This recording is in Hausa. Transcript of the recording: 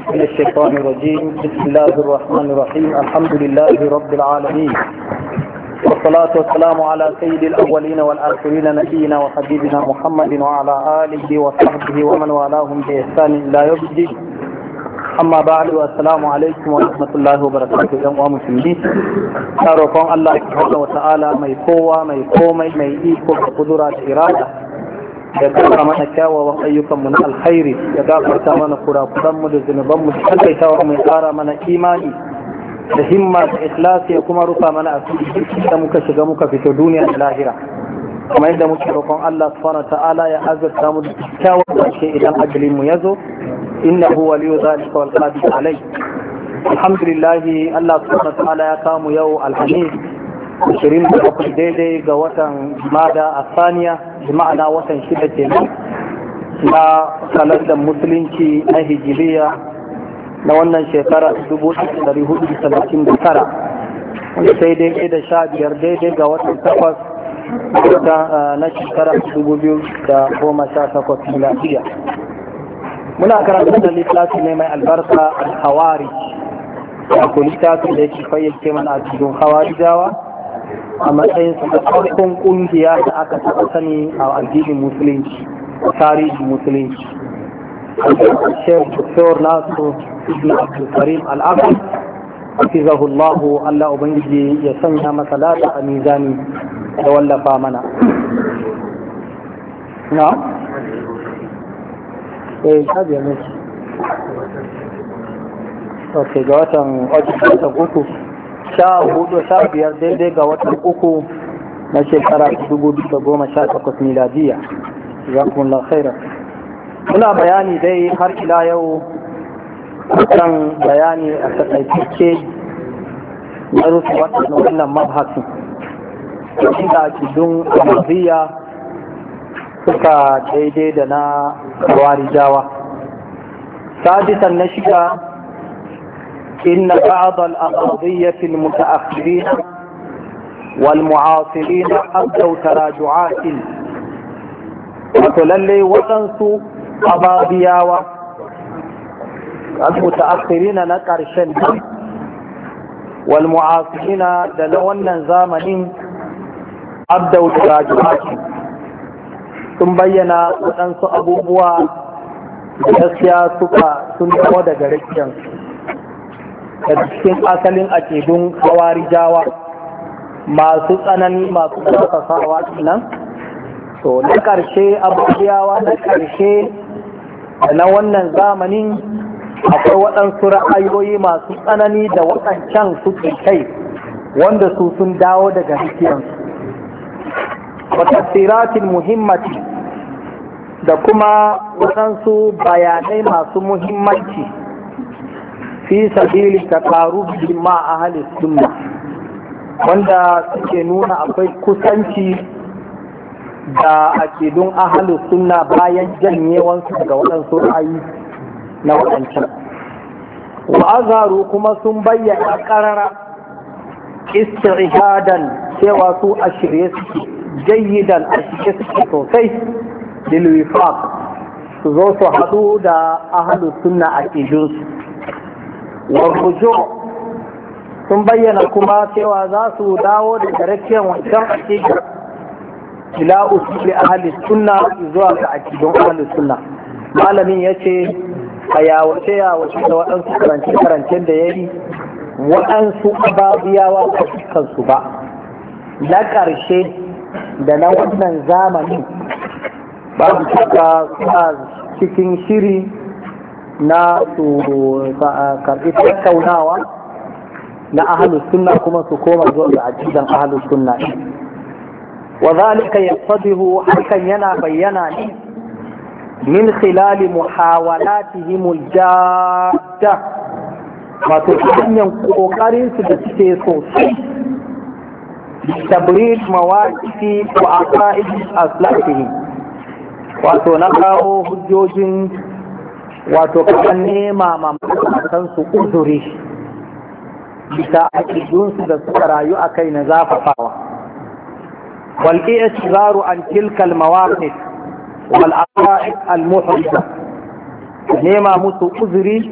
من الشيطان الرجيم. بسم الله الرحمن الرحيم. الحمد لله رب العالمين، والصلاة والسلام على سيد الأولين والآخرين نبينا وحبيبنا محمد وعلى آله وصحبه ومن والاهم بإحسان إلى يوم الدين. أما بعد، والسلام عليكم ورحمة الله وبركاته. يا مسلمين، شاركم الله سبحانه وتعالى mai kowa mai komai mai iko da kudura da irada ya kara mana kyawawan ayyukanmu na alkhairi, ya gafarta mana kurakuranmu da zunubanmu da takaitawa mai kara mana imani da himma da ikhlasi, ya kuma rufa mana asiri da muka shiga muka fito duniya da lahira. kuma yadda muke roƙon Allah subhanahu ta'ala ya azurta mu da kyawawan ƙarshe idan ajalin mu yazo, innahu waliyyu zalika wal qadir alai. Alhamdulillah, Allah subhanahu ta'ala ya kamu yau alhamis 27 daidai ga watan Jumada a Saniya, ma'ana watan 6 kenan na kalandar musulunci na hijiriya na wannan shekara 1439, wanda sai daidai da 15 daidai ga watan 8 na shekara 2018 miladiya. Muna karanta da littafi ne mai albarka al-Hawari, wato littafi da yake fayyace mana a cikin Hawarijawa a matsayin su da farkon kungiya da aka taɓa sani a addinin musulunci, tarihin musulunci. Sheikh Dr. Nasir Ibn Abdul Karim Al-Afri hafizahullahu, Allah ubangiji ya sanya masa lada a mizani da wallafa mana. Na? Sabiya ne. Ok, ga watan uku. 14-15 daidai ga watan uku na shekara 2018 miladiya. Jazakumullahu khairan. Muna bayani dai har ila yau kan bayani a takaice na rufe wannan mabhasin, inda akidun Ahmadiyya suka daidai da na Hawarijawa. Sadisan na shiga, إن بعض الأقاضية المتأخرين والمعاصرين أبدوا تراجعات وتللي وتنسوا أباضياوة المتأخرين نكر شن والمعاصرين دلونا زامن أبدوا تراجعات ثم بينا وتنسوا أبوبوا gaskiya sun kawo daga rikiyansu da cikin asalin akidun Hawarijawa masu tsanani, masu ƙarfafawa nan. To na ƙarshe abubuwa na ƙarshe da na wannan zamanin akwai waɗansu ra'ayoyi masu tsanani da waɗancan suke kai, wanda su sun dawo daga rikiyansu. wa tafsiratin muhimmati, da kuma waɗansu bayanai masu muhimmanci fi sabili taqarrubi ma ahli sunna, wanda suke nuna akwai kusanci da akidun ahli sunna bayan janyewansu daga waɗansu ra'ayi na waɗancan. Wa azharu, kuma sun bayyana ƙarara isti'hadan cewa su a shirye suke, jayyidan a shirye suke sosai lil wifaq, su zo su haɗu da ahli sunna akidunsu. warrujo, sun bayyana kuma cewa za su dawo da darakiyar wancan akidar ila usuli ahli sunna zuwa ga akidun ahli sunna. Malamin ya ce a yawace da waɗansu karance-karancen da ya yi, waɗansu ababiyawa ba kansu ba na ƙarshe da na wannan zamanin babu shakka suna cikin shiri na su karɓi tattaunawa na ahlus sunna kuma su koma zuwa ga aqidan ahlus sunna. wa zalika yaqtadihu, hakan yana bayyana ne min khilali muhawalatihim aljadda, wato hanyar kokarin su da suke sosai tabrid mawaqifi wa aqaid aslafihim, wato na kawo hujjojin, wato kasan nema mamakan su uzuri bisa akidunsu da suka rayu a kai na zafafawa. والإعتذار عن تلك المواقف والعقائد المحرجة، نيما مسو أذري